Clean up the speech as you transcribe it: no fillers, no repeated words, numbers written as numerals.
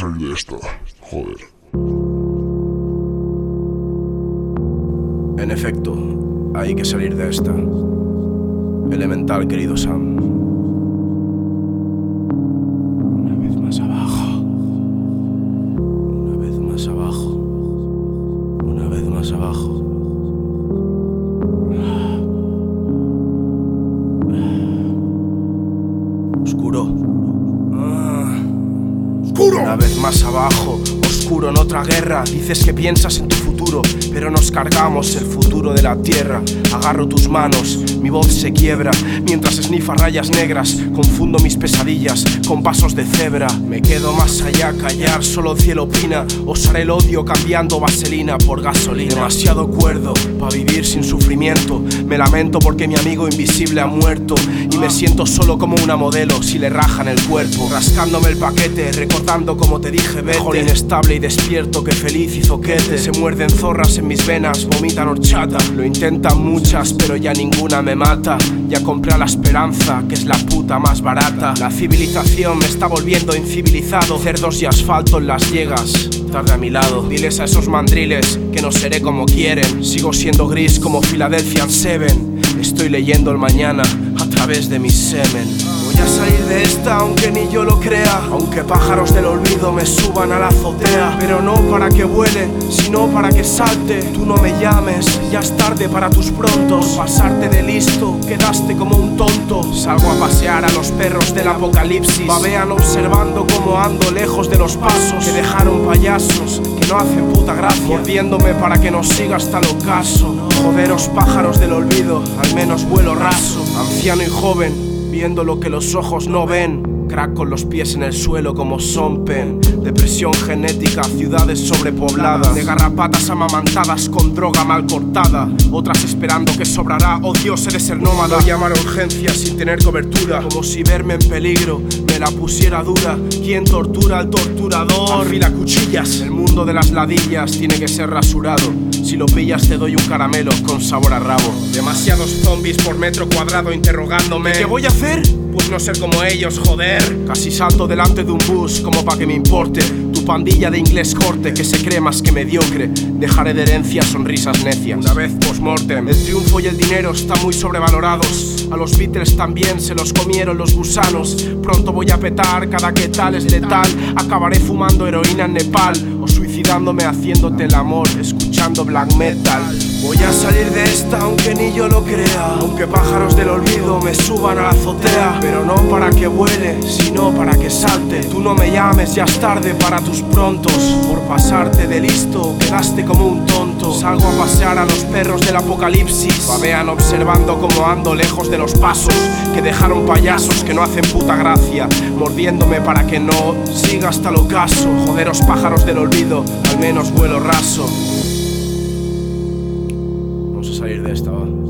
salir de esta, joder. En efecto, hay que salir de esta. Elemental, querido Sam. Una vez más abajo. Una vez más abajo. Una vez más abajo. Oscuro. ¡Oscuro! Una vez más abajo, oscuro en otra guerra. Dices que piensas en tu futuro, pero nos cargamos el futuro de la tierra. Agarro tus manos, mi voz se quiebra mientras esnifa rayas negras. Confundo mis pesadillas con pasos de cebra. Me quedo más allá, callar, solo el cielo opina. Osaré el odio cambiando vaselina por gasolina. Demasiado cuerdo para vivir sin sufrimiento. Me lamento porque mi amigo invisible ha muerto y me siento solo como una modelo si le rajan el cuerpo. Rascándome el paquete, recordando como te dije vete. Mejor inestable y despierto que feliz y zoquete. Se muerden zorras en mis venas, vomitan horchata. Lo intentan muchas pero ya ninguna me mata. Ya compré a la esperanza que es la puta más barata. La civilización me está volviendo incivilizado. Cerdos y asfalto en las llegas, tarde a mi lado. Diles a esos mandriles que no seré como quieren. Sigo siendo gris como Philadelphia 7. Estoy leyendo el mañana a través de mi semen. Voy a salir de esta aunque ni yo lo crea. Aunque pájaros del olvido me suban a la azotea. Pero no para que vuele, sino para que salte. Tú no me llames, ya es tarde para tus prontos. Por pasarte de listo, quedaste como un tonto. Salgo a pasear a los perros del apocalipsis. Babean observando cómo ando lejos de los pasos que dejaron payasos que no hacen puta gracia. Mordiéndome para que no siga hasta el ocaso. Joderos pájaros del olvido, al menos vuelo raso. Anciano y joven, viendo lo que los ojos no ven. Crack con los pies en el suelo como Sompen. Depresión genética, ciudades sobrepobladas. De garrapatas amamantadas con droga mal cortada. Otras esperando que sobrará, oh Dios, eres el nómada. Voy a llamar a urgencias sin tener cobertura. Como si verme en peligro me la pusiera dura. ¿Quién tortura al torturador? Afila cuchillas. El mundo de las ladillas tiene que ser rasurado. Si lo pillas te doy un caramelo con sabor a rabo. Demasiados zombies por metro cuadrado interrogándome. ¿Qué voy a hacer? Pues no ser como ellos, joder. Casi salto delante de un bus como pa' que me importe. Tu pandilla de inglés corte que se cree más que mediocre. Dejaré de herencia sonrisas necias. Una vez post-mortem. El triunfo y el dinero están muy sobrevalorados. A los Beatles también se los comieron los gusanos. Pronto voy a petar, cada que tal es letal. Acabaré fumando heroína en Nepal o suicidándome haciéndote el amor, escuchando black metal. Voy a salir de esta aunque ni yo lo crea. Aunque pájaros del olvido me suban a la azotea. Pero no para que vuele, sino para que salte. Tú no me llames, ya es tarde para tus prontos. Por pasarte de listo, quedaste como un tonto. Salgo a pasear a los perros del apocalipsis. Babean observando cómo ando lejos de los pasos que dejaron payasos que no hacen puta gracia. Mordiéndome para que no siga hasta el ocaso. Joderos pájaros del olvido, al menos vuelo raso. Vamos a salir de esta, va.